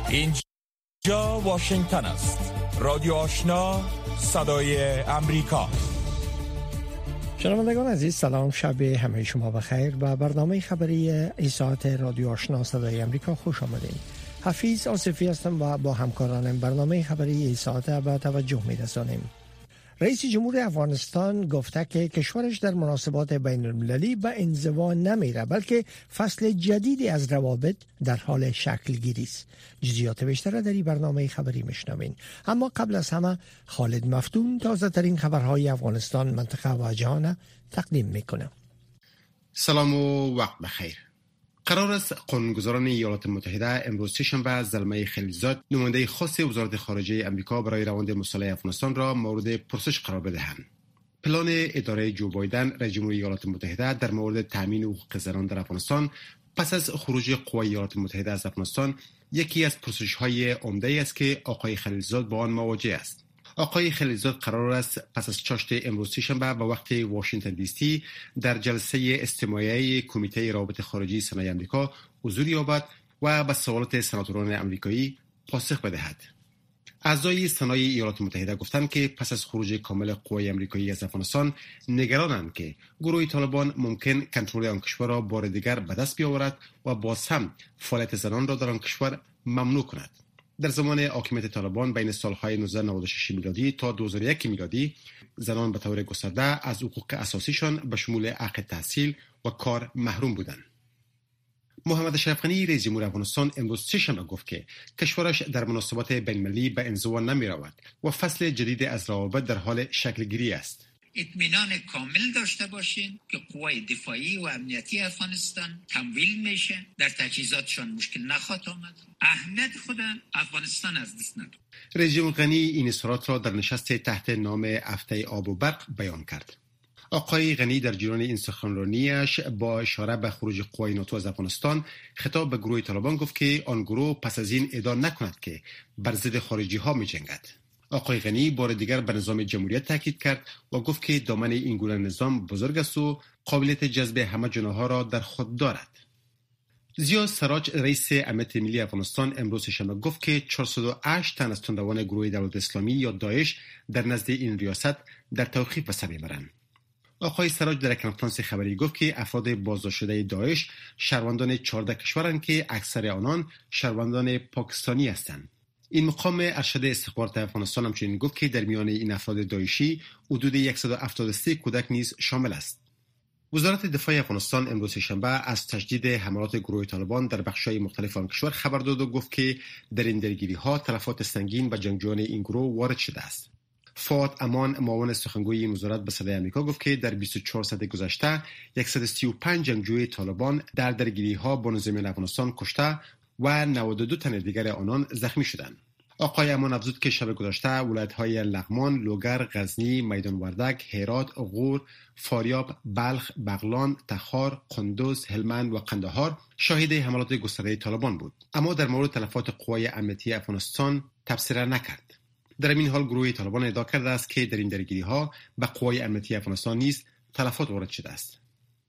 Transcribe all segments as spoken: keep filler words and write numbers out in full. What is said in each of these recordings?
اینجا واشنگتن است. رادیو آشنا، صدای امریکا. شنوندگان عزیز، سلام، شب همه شما بخیر. و برنامه خبری این ساعت رادیو آشنا صدای امریکا خوش آمدید. حفیظ آصفی هستم و با همکارانم برنامه خبری این ساعت به توجه می‌رسانیم. رئیس جمهور افغانستان گفته که کشورش در مناسبات بین المللی به انزوا نمیره، بلکه فصل جدیدی از روابط در حال شکل گیری است. جزئیات بیشتر در این برنامه خبری میشنوین. اما قبل از همه خالد مفتون تازه ترین خبرهای افغانستان، منطقه و جهان تقدیم میکنه. سلام و وقت بخیر. قرار است قانونگذاران ایالات متحده امروز سه‌شنبه زلمه خلیلزاد، نماینده خاص وزارت خارجه امریکا برای روند مصالحه افغانستان را مورد پرسش قرار بدهند. پلان اداره جو بایدن رئیس جمهور ایالات متحده در مورد تامین حقوق زنان در افغانستان پس از خروج قوای ایالات متحده از افغانستان یکی از پرسش‌های عمده است که آقای خلیلزاد با آن مواجه است. آقای خلیلزاد قرار است پس از چاشت امروز سه‌شنبه به وقت واشنگتن دی سی در جلسه استماعی کمیته روابط خارجی سنای آمریکا حضور یابد و به سوالات سناتوران آمریکایی پاسخ بدهد. اعضای سنای ایالات متحده گفتند که پس از خروج کامل قوای آمریکایی از افغانستان نگرانند که گروه طالبان ممکن کنترل آن کشور را بار دیگر به دست بیاورد و باز هم فعالیت زنان را در آن کشور ممنوع کند. در زمان حاکمیت طالبان بین سالهای نوزده نود و شش میلادی تا دو هزار و یک میلادی زنان به طور گسترده از حقوق اساسیشان به شمول حق تحصیل و کار محروم بودند. محمد اشرف غنی رئیس جمهور افغانستان امروز سه‌شنبه گفت که کشورش در مناسبات بین‌المللی به انزوا نمی‌رود و فصل جدید از روابط در حال شکل گیری است. اطمینان کامل داشته باشین که قوای دفاعی و امنیتی افغانستان تمویل میشه، در تجهیزاتشان مشکل نخواهد آمد، اهمیت خود افغانستان از دست ندهد. رئیس جمهور غنی این اظهارات را در نشست تحت نام هفته آب و برق بیان کرد. آقای غنی در جریان این سخنرانیش با اشاره به خروج قوای ناتو از افغانستان خطاب به گروه طالبان گفت که آن گروه پس از این ادعا نکند که بر ضد خارجی ها می جنگد. آقای غنی بار دیگر به نظام جمهوریت تاکید کرد و گفت که دامن این گونه نظام بزرگ است و قابلیت جذب همه جناح را در خود دارد. زیا سراج رئیس امنیت ملی افغانستان امروز شنبه گفت که چهارصد و هشت تن از تندروان گروه دولت اسلامی یا داعش در نزد این ریاست در توقیف به سر میبرند. آقای سراج در کنفرانس خبری گفت که افراد بازداشت شده داعش شهروندان چهارده کشورند که اکثر آنان شهروندان پاکستانی هستند. این مقام ارشد استخبارات افغانستان همچنین گفت که در میان این افراد داعشی حدود صد و هفتاد و سه کودک نیز شامل است. وزارت دفاع افغانستان امروز شنبه از تشدید حملات گروه طالبان در بخش‌های مختلف آن کشور خبر داد و گفت که در این درگیری‌ها تلفات سنگین به جنگجویان این گروه وارد شده است. فؤاد امان معاون سخنگوی این وزارت به صدای آمریکا گفت که در بیست و چهار ساعت گذشته صد و سی و پنج جنگجوی طالبان در درگیری‌ها با نظامیان افغانستان کشته و نود و دو تن دیگر آنان زخمی شدند. آقای امان افزود که شب گذشته ولایت‌های لغمان، لوگر، غزنی، میدان وردک، هرات، غور، فاریاب، بلخ، بغلان، تخار، قندوز، هلمند و قندهار شاهد حملات گسترده طالبان بود، اما در مورد تلفات قوای امنیتی افغانستان تبصره نکرد. در این حال گروه طالبان ادعا کرده است که در این درگیری‌ها به قوای امنیتی افغانستان نیز تلفات وارد شده است.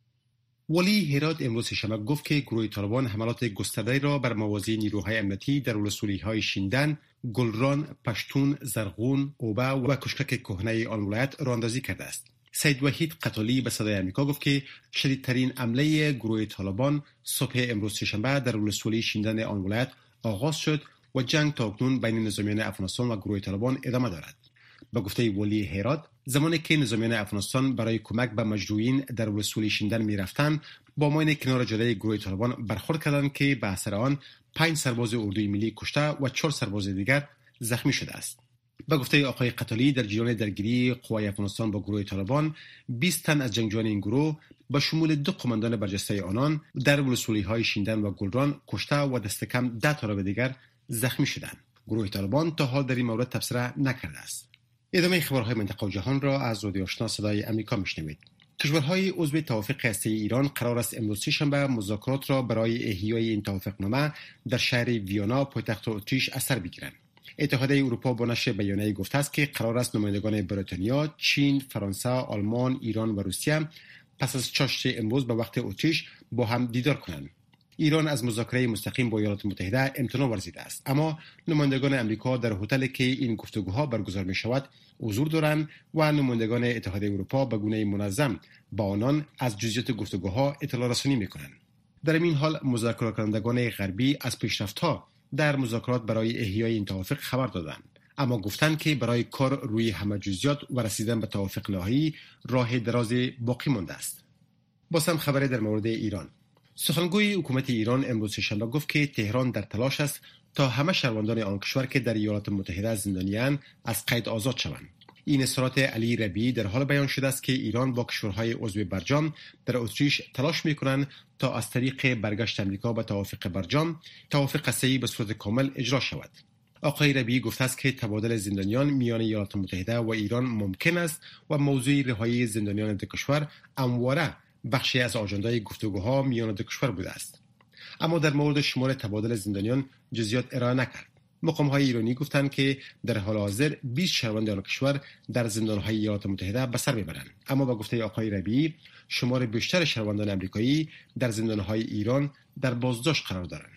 ولی هرات امروز شنبه گفت که گروه طالبان حملات گسترده را بر مواضع نیروهای امنیتی در ولسوالی‌های شیندن، گلران، پشتون، زرغون، اوبه و کشکک کهنه آن ولایت راه‌اندازی کرده است. سید وحید قتالی به صدای آمریکا گفت که شدیدترین حمله گروه طالبان صبح امروز شنبه در ولسوالی شیندن آن ولایت آغاز شد و جنگ تا اکنون بین نظامیان افغانستان و گروه طالبان ادامه دارد. با گفته ولی هرات، زمانی که نظامیان افغانستان برای کمک به مجروحین در ولسوالی شیندن می‌رفتند، با ماین کنار جاده گروه طالبان برخورد کردند که به اثر آن پنج سرباز اردوی ملی کشته و چهار سرباز دیگر زخمی شده است. با گفته آقای قتالی، در جریان درگیری قوای افغانستان با گروه طالبان بیست تن از جنگجویان این گروه با شمول دو قماندان برجسته آنان در ولسوالی‌های شیندن و گلران کشته و دست کم ده تا دیگر زخمی شدند. گروه طالبان تا حال در این مورد تبصره نکرده است. ادامه خبرهای منطقه و جهان را از رادیو آشنا صدای آمریکا میشنوید. کشورهای عضو توافق هسته‌ای ایران قرار است امروز سه‌شنبه مذاکرات را برای احیای این توافقنامه در شهر ویانا پایتخت اتریش از سر بگیرند. اتحادیه اروپا با نشر بیانیه‌ای گفته است که قرار است نمایندگان بریتانیا، چین، فرانسه، آلمان، ایران و روسیه پس از چاشت امروز به وقت اتریش با هم دیدار کنند. ایران از مذاکره مستقیم با ایالات متحده امتناع ورزیده است، اما نمایندگان امریکا در هتلی که این گفتگوها برگزار می شود حضور دارند و نمایندگان اتحادیه اروپا به گونه منظم با آنان از جزئیات گفتگوها اطلاع رسانی می کنند. در این حال مذاکره کنندگان غربی از پیشرفت‌ها در مذاکرات برای احیای این توافق خبر دادند، اما گفتند که برای کار روی همه جزئیات و رسیدن به توافق نهایی راه دراز باقی مانده است. باز هم خبری در مورد ایران. سخنگوی حکومت ایران امروز سه‌شنبه گفت که تهران در تلاش است تا همه شهروندان آن کشور که در ایالات متحده زندانی‌اند از قید آزاد شوند. این اظهارات علی ربیعی در حال بیان شده است که ایران با کشورهای عضو برجام در اتریش تلاش می‌کنند تا از طریق برگشت امریکا به توافق برجام توافق سه‌ای به صورت کامل اجرا شود. آقای ربیعی گفته است که تبادل زندانیان میان ایالات متحده و ایران ممکن است و موضوع رهایی زندانیان دو کشور همواره بخشی از آژاندای گفتگوها میان دو کشور بوده است، اما در مورد شمار تبادل زندانیان جزئیات ارائه نکرد. مقام‌های ایرانی گفتند که در حال حاضر بیست شهروند آن کشور در زندان‌های ایالات متحده به سر میبرند، اما با گفته آقای ربیعی شمار بیشتر شهروندان آمریکایی در زندان‌های ایران در بازداشت قرار دارند.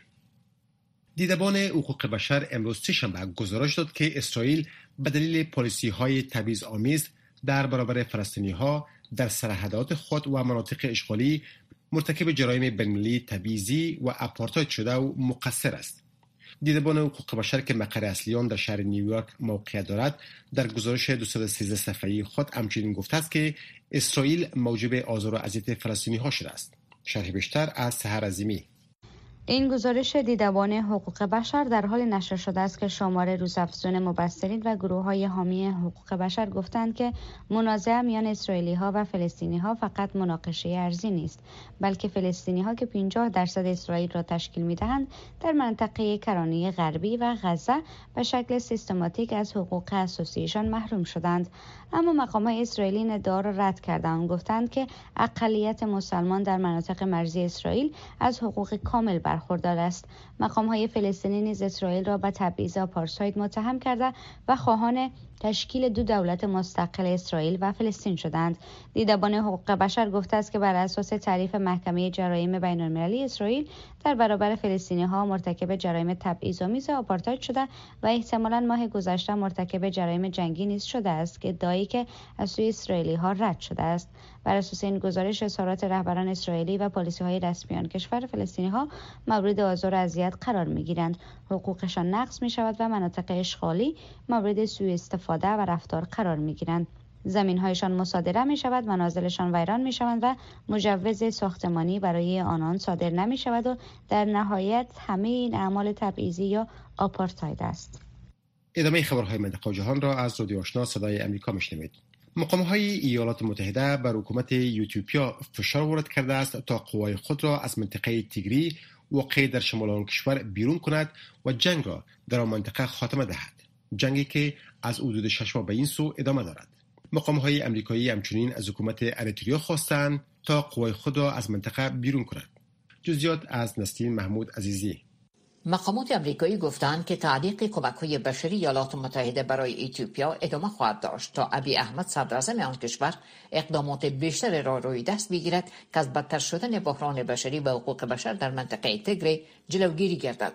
دیدبان حقوق بشر امروز سه‌شنبه گزارش داد که اسرائیل به دلیل پالیسی‌های تبعیض‌آمیز در برابر فلسطینی‌ها در سرحدات خود و مناطق اشغالی مرتکب جرایم بین‌المللی تبعیضی و آپارتاید شده و مقصر است. دیدبان حقوق بشر که مقر اصلی آن در شهر نیویورک موقعیت دارد در گزارش دویست و سیزده صفحه‌ای خود همچنین گفته است که اسرائیل موجب آزار و اذیت فلسطینی‌ها شده است. شرح بیشتر از سحر عظیمی. این گزارش دیدبان حقوق بشر در حال نشر شده است که شمار روزافزون مبصرین و گروه‌های حامی حقوق بشر گفتند که منازعه میان اسرائیلی‌ها و فلسطینی‌ها فقط مناقشه ارضی نیست، بلکه فلسطینی‌ها که پنجاه درصد اسرائیل را تشکیل می‌دهند در منطقه کرانه غربی و غزه به شکل سیستماتیک از حقوق اساسیشان محروم شدند. اما مقام‌های اسرائیلی این ادعا را رد کردند، گفتند که اقلیت مسلمان در مناطق مرزی اسرائیل از حقوق کامل برخوردار است. مقام‌های فلسطینی نیز اسرائیل را به تبعیض آپارتاید متهم کرده و خواهان تشکیل دو دولت مستقل اسرائیل و فلسطین شدند. دیدبان حقوق بشر گفته است که بر اساس تعریف محکمه جرایم بین‌المللی اسرائیل در برابر فلسطینی‌ها مرتکب جرایم تبعیض‌آمیز آپارتاید شده و احتمالاً ماه گذشته مرتکب جرایم جنگی نیز شده است که ادعایی که از سوی اسرائیلی‌ها رد شده است. بر اساس این گزارش اظهارات رهبران اسرائیلی و پالیسی‌های رسمیان کشور فلسطینی‌ها مورد آزار و اذیت قرار می‌گیرند، حقوقشان نقض می‌شود و مناطق اشغالی مورد سوء استفاده و رفتار قرار می‌گیرند. زمین‌هایشان مصادره می‌شود، منازلشان ویران می‌شوند و مجوز ساختمانی برای آنان صادر نمی‌شود و در نهایت همه این اعمال تبعیضی یا آپارتاید است. ادامه خبرهای منطقه و جهان را از رادیو آشنا صدای آمریکا میشنوید. مقام‌های ایالات متحده بر حکومت ایتیوپیا فشار وارد کرده است تا قوای خود را از منطقه تیگری واقع در شمال آن کشور بیرون کند و جنگ را در آن منطقه خاتمه دهد، جنگی که از حدود شش ماه به این سو ادامه دارد. مقام‌های آمریکایی همچنین از حکومت اریتریا خواستند تا قوای خود را از منطقه بیرون کند. جزئیات از نسرین محمود عزیزی. مقامات آمریکایی گفتند که تعلیق کمک‌های بشری ایالات متحده برای اتیوپیا ادامه خواهد داشت تا ابی احمد صدراعظم آن کشور اقدامات بیشتر را روی دست بگیرد که از بدتر شدن بحران بشری و حقوق بشر در منطقه تیگری جلوگیری گردد.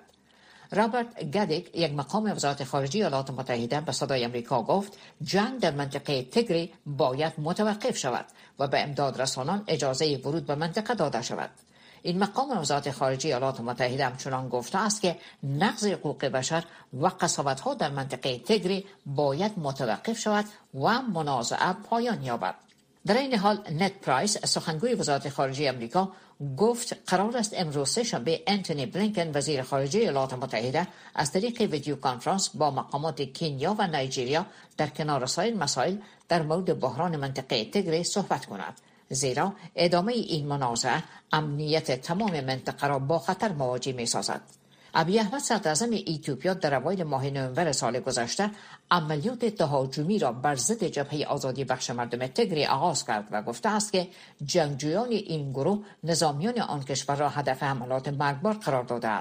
رابرت گادیک، یک مقام وزارت خارجه ایالات متحده، به صدای آمریکا گفت جنگ در منطقه تیگری باید متوقف شود و به امداد رسانان اجازه ورود به منطقه داده شود. این مقام وزارت خارجه ایالات متحده همچنان گفته است که نقض حقوق بشر و قساوت‌ها در منطقه تیگری باید متوقف شود و منازعه پایان یابد. در این حال نت پرایس، سخنگوی وزارت خارجه آمریکا، گفت قرار است امروز سه‌شنبه انتونی بلینکن وزیر خارجه ایالات متحده از طریق ویدیو کانفرانس با مقامات کنیا و نایجریا در کنار سایر مسائل در مورد بحران منطقه تیگری صحبت کند، زیرا ادامه این منازعه امنیت تمام منطقه را با خطر مواجه می سازد. ابی احمد صدراعظم اتیوپیا در اوایل ماه نوامبر سال گذشته عملیات تهاجمی را بر ضد جبهه آزادی بخش مردم تیگری آغاز کرد و گفته است که جنگجویان این گروه نظامیان آن کشور را هدف حملات مرگبار قرار داده است.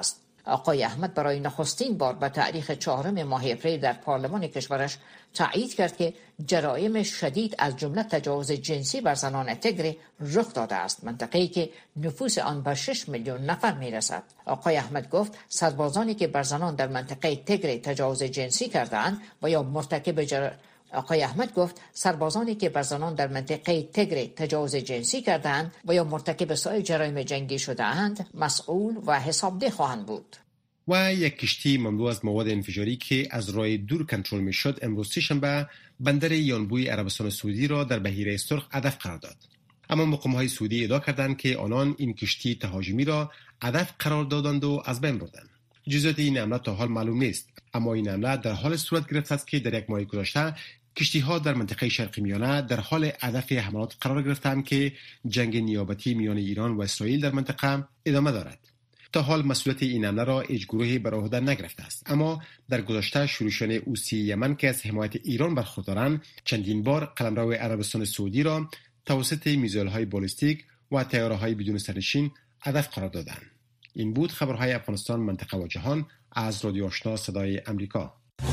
آقای احمد برای نخستین بار به تاریخ چهارم ماه اپریل در پارلمان کشورش تایید کرد که جرایم شدید از جمله تجاوز جنسی بر زنان تگره رخ داده است، منطقه‌ای که نفوس آن به شش میلیون نفر میرسد. آقای احمد گفت سربازانی که بر زنان در منطقه تگره تجاوز جنسی کرده‌اند و یا مرتکب جر... آقای احمد گفت سربازانی که بر زنان در منطقه تگره تجاوز جنسی کرده‌اند و یا مرتکب سایر جرایم جنگی شده‌اند مسئول و حسابده خواهند بود. و یک کشتی مملو از مواد انفجاری که از راه دور کنترل می شد امروز سه‌شنبه بندر یانبوی عربستان سعودی را در بحیره سرخ هدف قرار داد. اما مقام‌های سعودی ادعا کردند که آنان این کشتی تهاجمی را هدف قرار دادند و از بین بردند. جزئیات این حمله تا حال معلوم نیست، اما این حمله در حال صورت گرفته است که در یک ماه گذشته کشتی‌ها در منطقه شرق میانه در حال هدف حملات قرار گرفتند که جنگ نیابتی میان ایران و اسرائیل در منطقه ادامه دارد. تا حال مسئولیت این حمله را هیچ گروهی بر عهده نگرفته است، اما در گذشته شورشیان حوثی یمن که از حمایت ایران برخوردارند چندین بار قلمرو عربستان سعودی را توسط میزایل‌های بالستیک و طیاره‌های بدون سرنشین هدف قرار دادند. این بود خبرهای افغانستان، منطقه و جهان از رادیو آشنا صدای امریکا.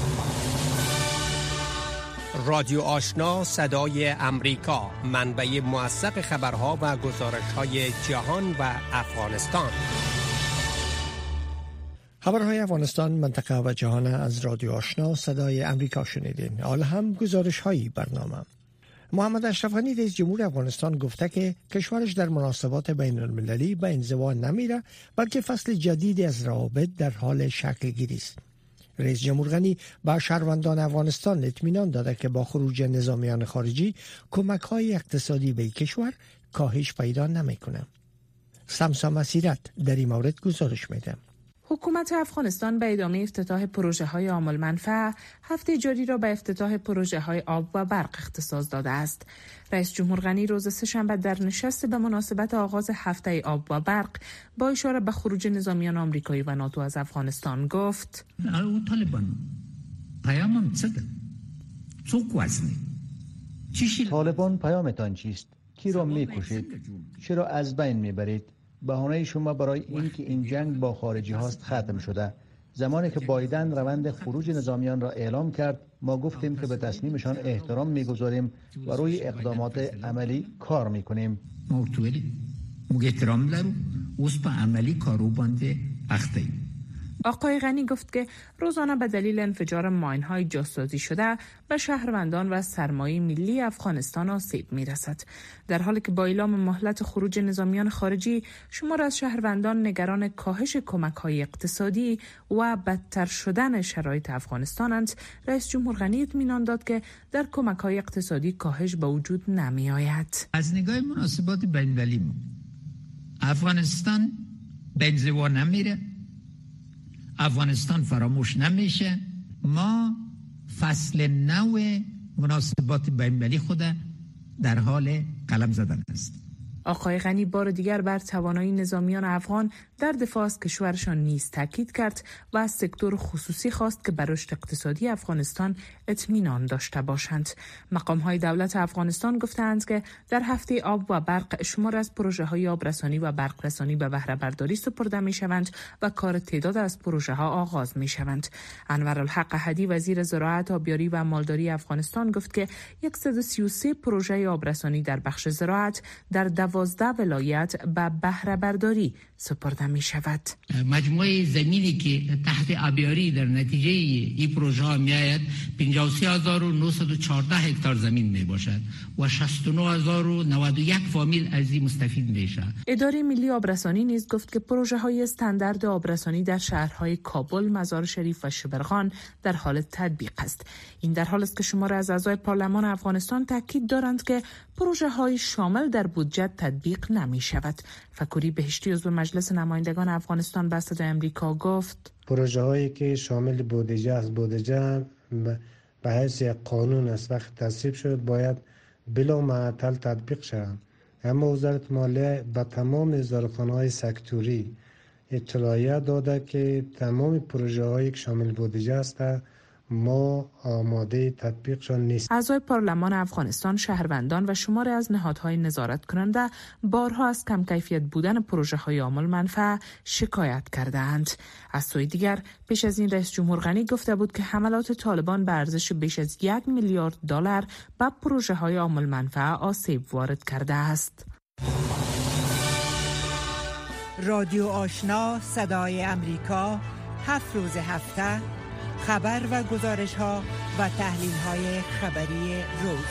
رادیو آشنا صدای امریکا، منبع موثق خبرها و گزارش‌های جهان و افغانستان. خبرهای افغانستان، منطقه و جهان از رادیو آشنا صدای امریکا شنیدین. حالا هم گزارش‌های برنامه. محمد اشرف غنی رئیس جمهور افغانستان گفته که کشورش در مناسبات بین المللی به انزوا نمیره، بلکه فصل جدیدی از روابط در حال شکل گیری است. رئیس جمهور غنی به شهروندان افغانستان اطمینان داده که با خروج نظامیان خارجی کمک‌های اقتصادی به کشور کاهش پیدا نمی‌کنه. سمسا مسیرت در این مورد گزارش میده. حکومت افغانستان به ادامه افتتاح پروژه‌های عامل منفعه هفته جاری را به افتتاح پروژه‌های آب و برق اختصاص داده است. رئیس جمهور غنی روز سه‌شنبه در نشست به مناسبت آغاز هفته آب و برق با اشاره به خروج نظامیان آمریکایی و ناتو از افغانستان گفت: طالبان پیامم چه ده؟ څوک وزنی؟ طالبان پیامتان چیست؟ کی را می‌کشید؟ چرا از بین می‌برید؟ بهانه شما برای اینکه این جنگ با خارجی هاست ختم شده. زمانی که بایدن روند خروج نظامیان را اعلام کرد، ما گفتیم که به تصمیمشان احترام میگذاریم و روی اقدامات عملی کار میکنیم. ما احترام داریم، اوس په عملی کارو باندې اخته ایم. آقای غنی گفت که روزانه به دلیل انفجار ماین‌های جاسازی شده به شهروندان و سرمایه ملی افغانستان آسیب می‌رسد. در حالی که با اعلام مهلت خروج نظامیان خارجی، شمار از شهروندان نگران کاهش کمک‌های اقتصادی و بدتر شدن شرایط افغانستانند، رئیس جمهور غنی اطمینان داد که در کمک‌های اقتصادی کاهش به وجود نمی‌آید. از نگاه مناسبات بین‌المللی افغانستان به انزوا نمیره، افغانستان فراموش نمیشه. ما فصل نو مناسبات بین‌المللی خود در حال قلم زدن است. آقای غنی بار دیگر بر توانایی نظامیان افغان در دفاع از کشورشان نیز تاکید کرد و از سکتور خصوصی خواست که بر رشد اقتصادی افغانستان اطمینان داشته باشند. مقام‌های دولت افغانستان گفتند که در هفته آب و برق شمار از پروژه‌های آبرسانی و برقرسانی به بهره برداری سپرده می‌شوند و کار تعداد از پروژه‌ها آغاز می‌شوند. انورالحق احدی وزیر زراعت، آبیاری و مالداری افغانستان گفت که صد و سی و سه پروژه آبرسانی در بخش زراعت در دوازده ولایت به بهره برداری سپرده می شود. مجموعه زمینی که تحت آبیاری در نتیجه این پروژه ها می آید پنجاه و سه هزار و نهصد و چهارده هکتار زمین می باشد و شصت و نه هزار و نود و یک فامیل از این مستفید می شود. اداره ملی آبرسانی نیز گفت که پروژه های استاندارد آبرسانی در شهرهای کابل، مزار شریف و شبرغان در حال تطبیق است. این در حالی است که شمار از اعضای پارلمان افغانستان تاکید دارند که پروژه های شامل در بودجه تطبیق نمی شود. فکوری بهشتی عضو مجلس نمایندگان افغانستان به صدای امریکا گفت: پروژه هایی که شامل بودجه است، بودجه به حیث یک قانون است، وقت تصویب شد باید بلا معطل تطبیق شود. اما وزارت مالیه به تمام وزارتخانه‌های سکتوری اطلاعیه داده که تمام پروژه هایی که شامل بودجه است ما آماده تطبیقشان نیست. اعضای پارلمان افغانستان، شهروندان و شماری از نهادهای نظارت کننده بارها از کم کیفیت بودن پروژه های عامل منفعه شکایت کردند. از سوی دیگر پیش از این رئیس جمهور غنی گفته بود که حملات طالبان به ارزش بیش از یک میلیارد دلار به پروژه های عامل منفعه آسیب وارد کرده است. رادیو آشنا صدای امریکا، هفت روز هفته خبر و گزارش ها و تحلیل های خبری روز.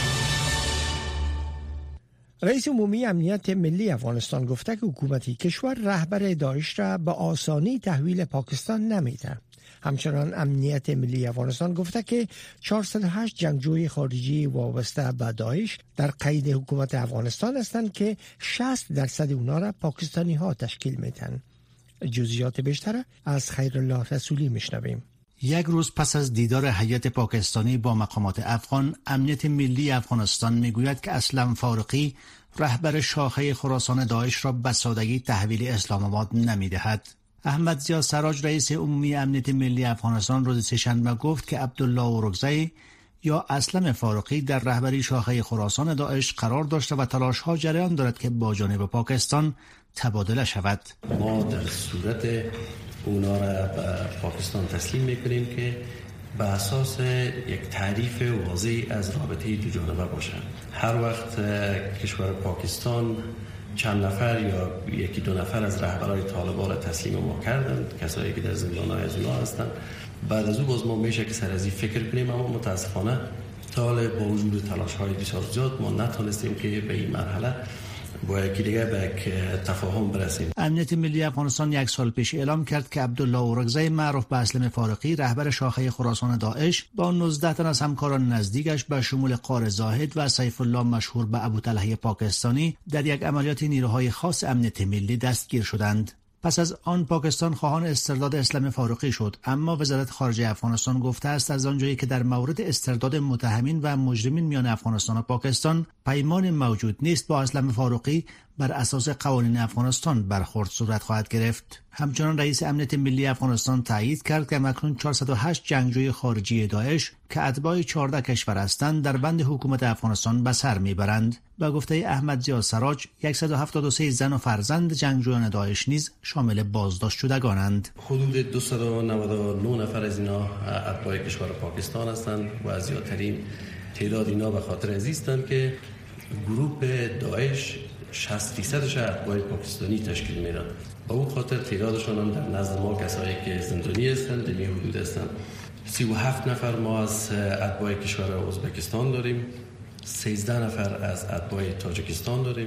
رئیس عمومی امنیت ملی افغانستان گفته که حکومتی کشور رهبر داعش را به آسانی تحویل پاکستان نمیده. همچنان امنیت ملی افغانستان گفته که چهارصد و هشت جنگجوی خارجی وابسته به داعش در قید حکومت افغانستان هستند که شصت درصد اونا را پاکستانی ها تشکیل میدن. جزئیات بیشتر از خیرالله رسولی میشنویم. یک روز پس از دیدار هیئت پاکستانی با مقامات افغان، امنیت ملی افغانستان میگوید که اسلم فارقی رهبر شاخه خراسان داعش را به سادگی تحویل اسلام آباد نمیدهد. احمد زیا سراج رئیس عمومی امنیت ملی افغانستان روز سه‌شنبه گفت که عبدالله اورکزی یا اسلم فارقی در رهبری شاخه خراسان داعش قرار داشته و تلاش‌ها جریان دارد که با جانب پاکستان تبادله شود. ما در صورت اونا را به پاکستان تسلیم میکنیم که به اساس یک تعریف واضح از رابطه دو جانبه باشه. هر وقت کشور پاکستان چند نفر یا یکی دو نفر از رهبران طالبان را تسلیم ما کردند، کسایی که در زندان‌های از اونا هستند، بعد از او باز ما میشه که سر از این فکر کنیم، اما متاسفانه تا با وجود تلاش‌های بسیار زیاد ما نتونستیم که به این مرحله با یکی دیگه به یک تفاهم برسیم. امنیت ملی افغانستان یک سال پیش اعلام کرد که عبدالله اورکزی معروف به اسلم فارقی رهبر شاخه خراسان داعش با نوزده تن از همکاران نزدیکش به شمول قار زاهد و سیف الله مشهور به ابوطلحه پاکستانی در یک عملیات نیروهای خاص امنیت ملی دستگیر شدند. پس از آن پاکستان خواهان استرداد اسلم فارقی شد، اما وزارت خارجه افغانستان گفته است از آنجایی که در مورد استرداد متهمین و مجرمین میان افغانستان و پاکستان پیمان موجود نیست، با اسلم فارقی بر اساس قوانین افغانستان برخورد صورت خواهد گرفت. همچنان رئیس امنیت ملی افغانستان تایید کرد که اکنون چهارصد و هشت جنگجوی خارجی داعش که اتباع چهارده کشور هستند در بند حکومت افغانستان به سر میبرند. به گفته احمد زیا سراج، صد و هفتاد و سه زن و فرزند جنگجویان داعش نیز شامل بازداشت شدگانند. حدود دویست و نود و نه نفر از اینا اتباع کشور پاکستان هستند و زیادترین تعداد اینا به خاطر از هستند که گروه داعش شصت درصدش اتباع پاکستانی تشکیل میدن. با اون خاطر تعدادشون هم در نزد ما کسایی که زندانی هستند در این حدود هستند. سی و هفت نفر ما از اتباع کشور ازبکستان داریم، سیزده نفر از اتباع تاجیکستان داریم،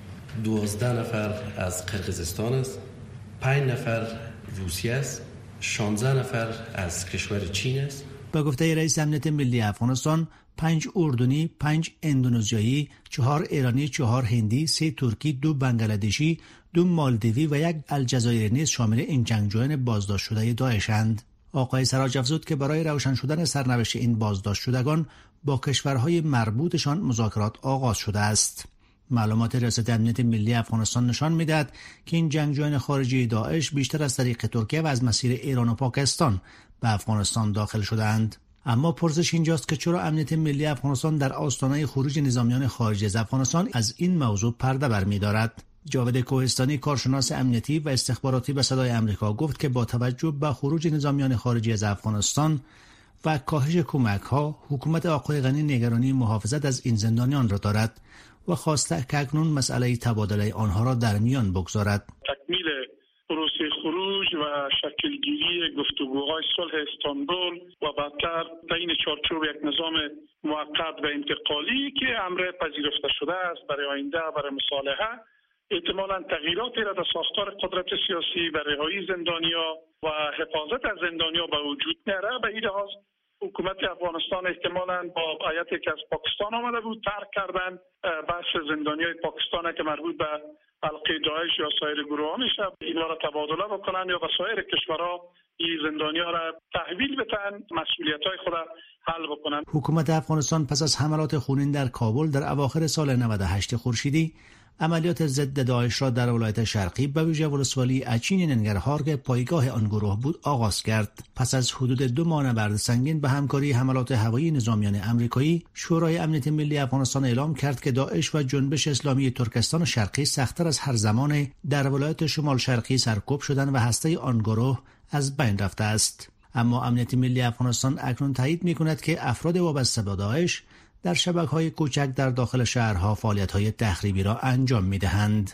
دوازده نفر از قرقیزستان است، پنج نفر روسیه است، شانزده نفر از کشور چین است. با گفته رئیس امنیت ملی افغانستان، پنج اردنی، پنج اندونزیایی، چهار ایرانی، چهار هندی، سه ترکی، دو بنگلادشی، دو مالدیوی و یک الجزایری نیز شامل این جنگجویان بازداشت شده داعشند. آقای سراج افزود که برای روشن شدن سرنوشت این بازداشت شدگان با کشورهای مربوطشان مذاکرات آغاز شده است. معلومات ریاست امنیت ملی افغانستان نشان می‌دهد که این جنگجویان خارجی داعش بیشتر از طریق ترکیه و از مسیر ایران و پاکستان به افغانستان داخل شده‌اند. اما پرسش اینجاست که چرا امنیت ملی افغانستان در آستانه خروج نظامیان خارجی از افغانستان از این موضوع پرده برمی‌دارد؟ جاوید کوهستانی، کارشناس امنیتی و استخباراتی به صدای آمریکا، گفت که با توجه به خروج نظامیان خارجی از افغانستان و کاهش کمک‌ها، حکومت آقای غنی نگرانی محافظت از این زندانیان را دارد و خواسته که اکنون مسئله تبادله آنها را در میان بگذارد. تکمیل پروسه خروج و شکلگیری گفتگوهای صلح استانبول و بعدتر تعیین چارچوب یک نظام موقت و انتقالی که امر پذیرفته شده است برای آینده برای مصالحه، احتمالاً تغییراتی را در ساختار قدرت سیاسی و رهایی زندانیا و حفاظت از زندانیا به وجود میاره. به این لحاظ حکومت افغانستان احتمالاً با آیتی که از پاکستان آمده بود ترک کردن بحث زندانیای پاکستان که مربوط به حلقه داعش یا سایر گروه‌ها میشه، اینا را تبادله بکنن یا به سایر کشورها این زندانیا را تحویل بدن، مسئولیت‌های خود حل بکنن. حکومت افغانستان پس از حملات خونین در کابل در اواخر سال نود و هشت خورشیدی عملیات ضد داعش را در ولایت شرقی به ویژه ولسوالی اچین ننگرهار که پایگاه آن گروه بود آغاز کرد. پس از حدود دو ماه نبرد سنگین به همکاری حملات هوایی نظامیان امریکایی، شورای امنیت ملی افغانستان اعلام کرد که داعش و جنبش اسلامی ترکستان شرقی سخت‌تر از هر زمان در ولایت شمال شرقی سرکوب شدند و هسته آن گروه از بین رفته است. اما امنیت ملی افغانستان اکنون تایید می‌کند که افراد وابسته به داعش در شبکه‌های کوچک در داخل شهرها فعالیت‌های تخریبی را انجام می‌دهند.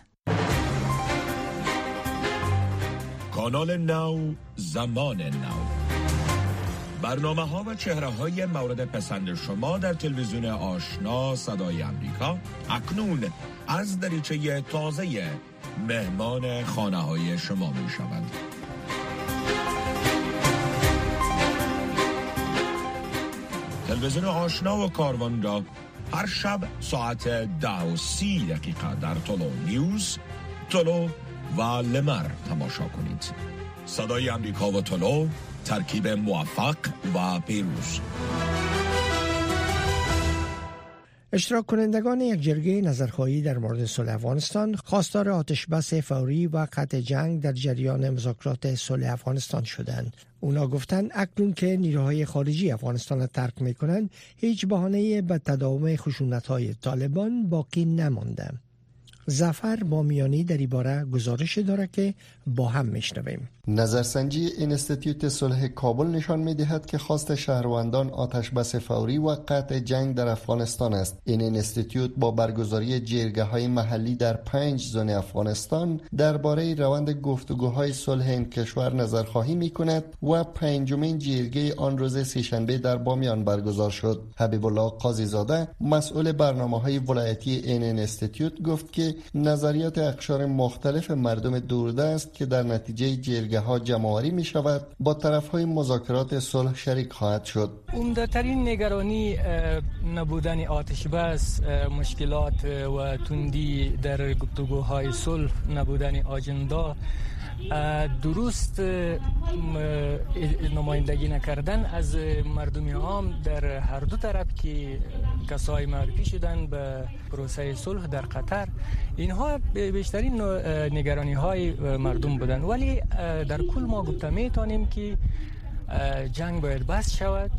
کانال نو، زمان نو. برنامه‌ها و چهره‌های مورد پسند شما در تلویزیون آشنا صدای امریکا اکنون از دریچه تازه مهمان خانه‌های شما می‌شوند. تلویزیون آشنا و کاروان را هر شب ساعت ده و سی دقیقه در طلو نیوز، طلو و لمر تماشا کنید. صدای امریکا و طلو، ترکیب موفق و پیروز. اشتراک کنندگان یک جرگه نظرخواهی در مورد صلح افغانستان خواستار آتشبس فوری و قطع جنگ در جریان مذاکرات صلح افغانستان شدند. اونا گفتن اکنون که نیروهای خارجی افغانستان را ترک میکنند، هیچ بهانه‌ای به تداوم خشونت‌های طالبان باقی نمانده. ظفر بامیانی در این باره گزارش داره که با هم میشنویم. نظرسنجی اینستیتوت صلح کابل نشان می‌دهد که خواست شهروندان آتشبس فوری و قطع جنگ در افغانستان است. این اینستیتوت با برگزاری جرگه‌های محلی در پنج زون افغانستان درباره روند گفتگوهای صلح این کشور نظرخواهی می‌کند و پنجمین جرگه آن روز سه‌شنبه در بامیان برگزار شد. حبیب الله قاضی زاده، مسئول برنامه‌های ولایتی این اینستیتوت، گفت که نظریات اقشار مختلف مردم دوردست که در نتیجه جرگه ها جمع‌آوری می شود با طرف های مذاکرات صلح شریک خواهد شد. عمده‌ترین نگرانی نبودن آتش بس، مشکلات و تندی در گفتگوهای صلح، نبودن آجندا، درست نمایندگی نکردن از مردم عام در هر دو طرف که کسای معرفی شدن به پروسه صلح در قطر، اینها بیشترین نگرانی های مردم بودن. ولی در کل ما گفته میتونیم که جنگ باید بس شود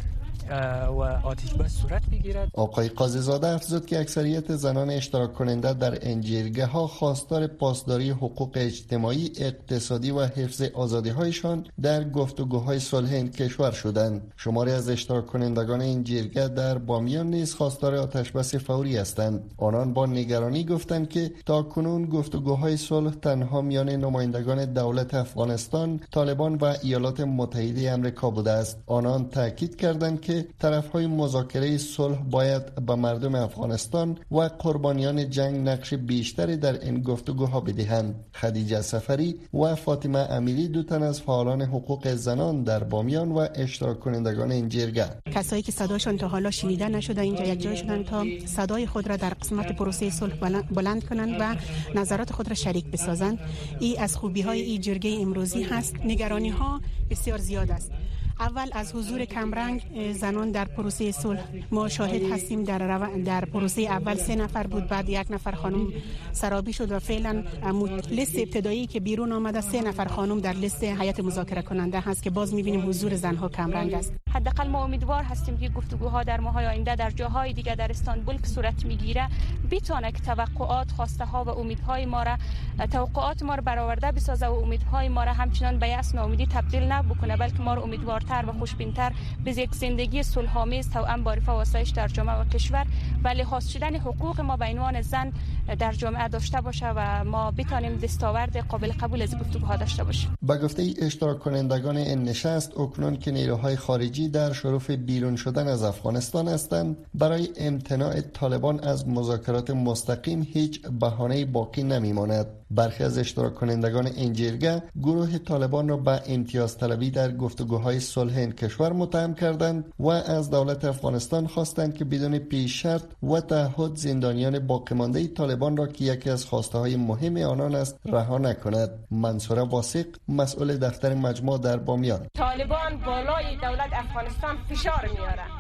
و آتش بس صورت بگیرد. آقای قاضی زاده افزود که اکثریت زنان اشتراک کننده در این جرگه ها خواستار پاسداری حقوق اجتماعی، اقتصادی و حفظ آزادی هایشان در گفتگوهای صلح این کشور شدند. شماری از اشتراک کنندگان این جرگه در بامیان نیز خواستار آتش بس فوری هستند. آنان با نگرانی گفتند که تا کنون گفتگوهای صلح تنها میان نمایندگان دولت افغانستان، طالبان و ایالات متحده آمریکا بوده است. آنان تاکید کردند که طرف‌های مذاکره صلح باید به مردم افغانستان و قربانیان جنگ نقش بیشتری در این گفتگوها بدهند. خدیجه سفری و فاطمه امیری، دو تن از فعالان حقوق زنان در بامیان و اشتراک کنندگان این جرگه، کسایی که صداشون تا حالا شنیده نشده اینجا یک جای شدن تا صدای خود را در قسمت پروسه صلح بلند کنند و نظرات خود را شریک بسازند. این از خوبی‌های این جرگه امروزی هست. نگرانی‌ها بسیار زیاد است. اول از حضور کمرنگ زنان در پروسه صلح ما شاهد هستیم. در رو... در پروسه اول سه نفر بود، بعد یک نفر خانم سرابی شد و فعلا لیست ابتدایی که بیرون آمده سه نفر خانم در لیست هیئت مذاکره کننده هست که باز می‌بینیم حضور زنها کمرنگ است. حداقل ما امیدوار هستیم که گفتگوها در ماهای آینده در جاهای دیگه در استانبول که صورت میگیره بتونه که توقعات، خواسته ها و امیدهای ما را توقعات ما را برآورده بسازه و امیدهای ما را همچنان به یأس ناامیدی تبدیل نکنه، بلکه ما را امیدوارتر و خوشبینتر به یک زندگی صلح‌آمیز توأم با رفاه و آسایش در جامعه و کشور و لحاظ شدن حقوق ما به عنوان زن در جامعه داشته باشه و ما بتونیم دستاورد قابل قبول از گفتگوها داشته باشیم. با گفته اشتراک کنندگان این نشست، اکنون که نیروهای خارجی در شرف بیرون شدن از افغانستان هستند، برای امتناع طالبان از مذاکرات مستقیم هیچ بهانه‌ای باقی نمیماند. برخی از اشتراک کنندگان این جرگه گروه طالبان را به امتیاز طلبی در گفتگوهای صلح این کشور متهم کردند و از دولت افغانستان خواستند که بدون پیش شرط و تعهد زندانیان باقی مانده طالبان را که یکی از خواسته های مهم آنان است رها نکند. منصوره واثق، مسئول دفتر مجمع در بامیان: طالبان بالای دولت افغانستان فشار میاره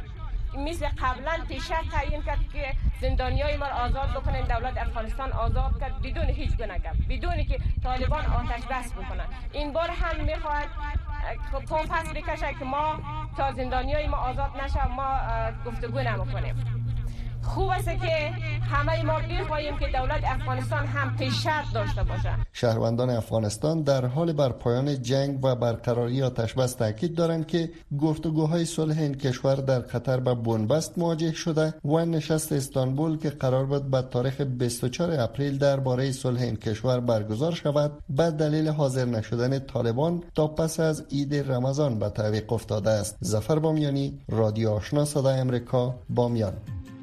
مثل قبلا پیشه تعیین کرد که زندانیای ما آزاد بکنن، دولت افغانستان آزاد کرد بدون هیچ گونه گپ، بدون که طالبان آتش بس بکنن. این بار هم میخواد پا پس بکشه که ما تا زندانیای ما آزاد نشه ما گفتگو نمیکنیم. خوب است که همه ما بخواهیم که دولت افغانستان هم پیشرفت داشته باشه. شهروندان افغانستان در حال بر پایان جنگ و برقراری آتش بس تاکید دارند که گفتگوهای صلح این کشور در قطر به بنبست مواجه شده و نشست استانبول که قرار بود به تاریخ بیست و چهارم اپریل درباره صلح این کشور برگزار شود به دلیل حاضر نشدن طالبان تا پس از عید رمضان به تعویق افتاده است. ظفر بامیانی، رادیو آشنا صدای امریکا، بامیان.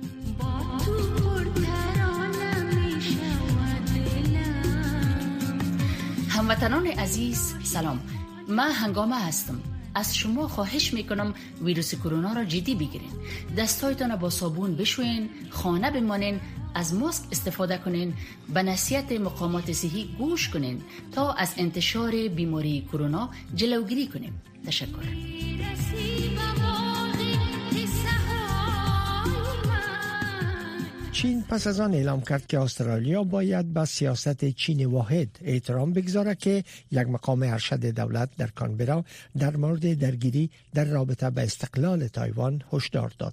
هموطنان عزیز سلام، من هنگامه هستم. از شما خواهش میکنم ویروس کرونا را جدی بگیرین، دستایتان با صابون بشوین، خانه بمانین، از ماسک استفاده کنین، به نصیحت مقامات صحی گوش کنین تا از انتشار بیماری کرونا جلوگیری کنیم. تشکر. چین پس از آن اعلام کرد که استرالیا باید به سیاست چین واحد احترام بگذارد که یک مقام ارشد دولت در کانبرا در مورد درگیری در رابطه به استقلال تایوان هشدار داد.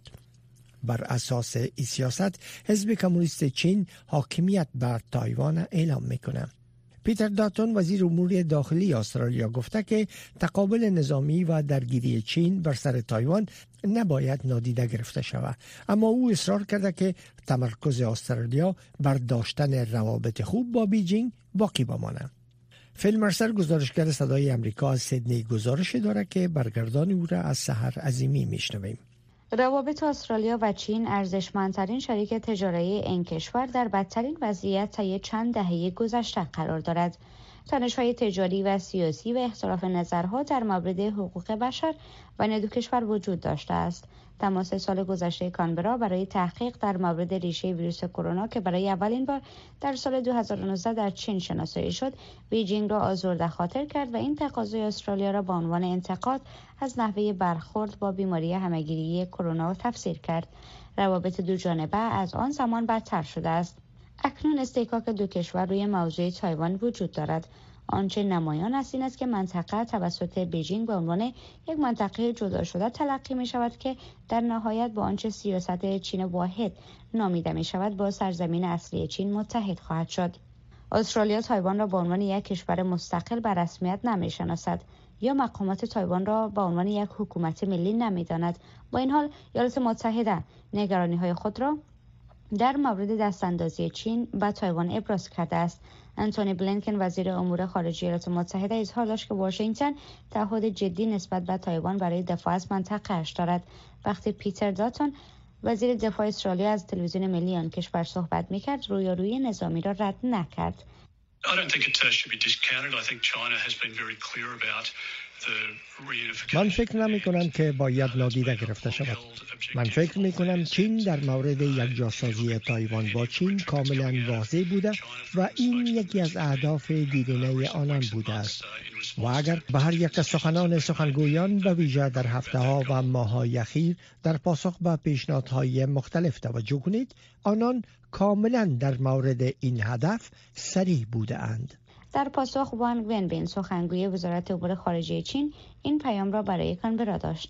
بر اساس این سیاست حزب کمونیست چین حاکمیت بر تایوان اعلام میکنه. پیتر داتون وزیر امور داخلی استرالیا گفته که تقابل نظامی و درگیری چین بر سر تایوان نباید نادیده گرفته شود، اما او اصرار کرده که تمرکز استرالیا بر داشتن روابط خوب با بیجینگ باقی بمانه. فیل مرسر گزارشگر صدای امریکا از سیدنی گزارش داره که برگردان او را از سحر عظیمی میشنویم. روابط استرالیا و چین ارزشمندترین شریک تجاری این کشور در بدترین وضعیت طی چند دهه گذشته قرار دارد. تنش‌های تجاری و سیاسی و اختلاف نظرها در مورد حقوق بشر بین دو کشور وجود داشته است. تماس سال گذشته کانبرا برای تحقیق در مورد ریشه ویروس کرونا که برای اولین بار در سال دو هزار و نوزده در چین شناسایی شد، بیجینگ را آزرده خاطر کرد و این تقاضای استرالیا را به عنوان انتقاد از نحوه برخورد با بیماری همه‌گیری کرونا تفسیر کرد. روابط دو جانبه از آن زمان بدتر شده است. اکنون استحکاک دو کشور روی موضوع تایوان وجود دارد. آنچه نمایان است این است که منطقه توسط بیجینگ به عنوان یک منطقه جدا شده تلقی می شود که در نهایت با آنچه سیاست چین واحد نامیده می شود با سرزمین اصلی چین متحد خواهد شد. استرالیا تایوان را به عنوان یک کشور مستقل به رسمیت نمی شناسد یا مقامات تایوان را به عنوان یک حکومت ملی نمی داند. با این حال ایالات متحده نگرانی های خود را در مورد دستاندازی چین به تایوان ابراز کرده است. انتونی بلینکن وزیر امور خارجه ایالات متحده اظهار داشت که واشنگتن تعهد جدی نسبت به تایوان برای دفاع از منطقه‌اش دارد. وقتی پیتر داتون وزیر دفاع استرالیا از تلویزیون ملی آن کشور صحبت می‌کرد، رویارویی نظامی را رد نکرد. من فکر نمی کنم که باید نادیده گرفته شود. من فکر می کنم چین در مورد یک جاسازی تایوان با چین کاملا واضح بوده و این یکی از اهداف دیرینه آنان بوده است. و اگر به هر یک از سخنان سخنگویان به ویژه در هفته ها و ماه های اخیر در پاسخ به پیشنهادهای مختلف توجه کنید، آنان کاملا در مورد این هدف صریح بوده اند. در پاسخ وان ونبین سخنگوی وزارت امور خارجه چین این پیام را برای کانبرا داشت.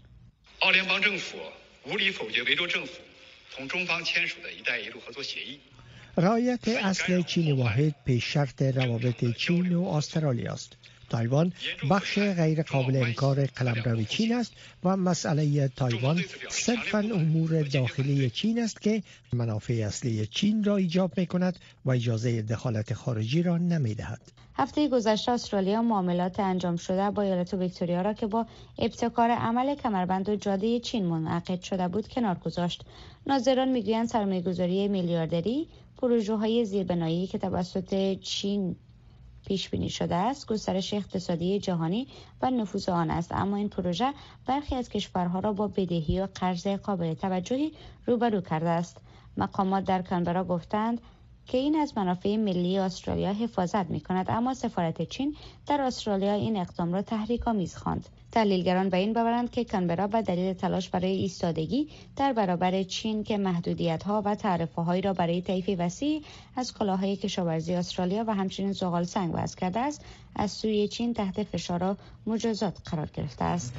رعایت اصل چین واحد پیش شرط روابط چین و استرالیا است. تایوان بخش غیر قابل انکار قلمرو چین است و مسئله تایوان صرفاً امور داخلی چین است که منافع اصلی چین را ایجاب می کند و اجازه دخالت خارجی را نمی دهد. هفته گذشته استرالیا معاملات انجام شده با ایالت ویکتوریا را که با ابتکار عمل کمربند و جاده چین منعقد شده بود کنار گذاشت. ناظران میگویند سرمایه‌گذاری میلیاردری، پروژه‌های زیربنایی که توسط چین پیش بینی شده است، گسترش اقتصادی جهانی و نفوذ آن است، اما این پروژه برخی از کشورها را با بدهی و قرض قابل توجهی روبرو کرده است. مقامات در کانبرا گفتند که این از منافع ملی استرالیا حفاظت می‌کند، اما سفارت چین در استرالیا این اقدام را تحریک‌آمیز خواند. تحلیلگران به این باورند که کانبرا به دلیل تلاش برای ایستادگی در برابر چین که محدودیت‌ها و تعرفه‌هایی را برای طیف وسیع از کالاهای کشاورزی استرالیا و همچنین زغال سنگ وضع کرده است، از سوی چین تحت فشار و مجازات قرار گرفته است.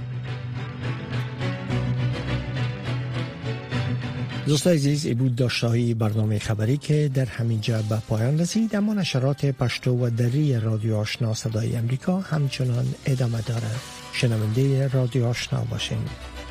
دوستان عزیز، ای بود داشته‌های برنامه خبری که در همینجا به پایان رسید، اما نشرات پشتو و دری رادیو آشنا صدای امریکا همچنان ادامه دارد. شنونده رادیو آشنا باشین.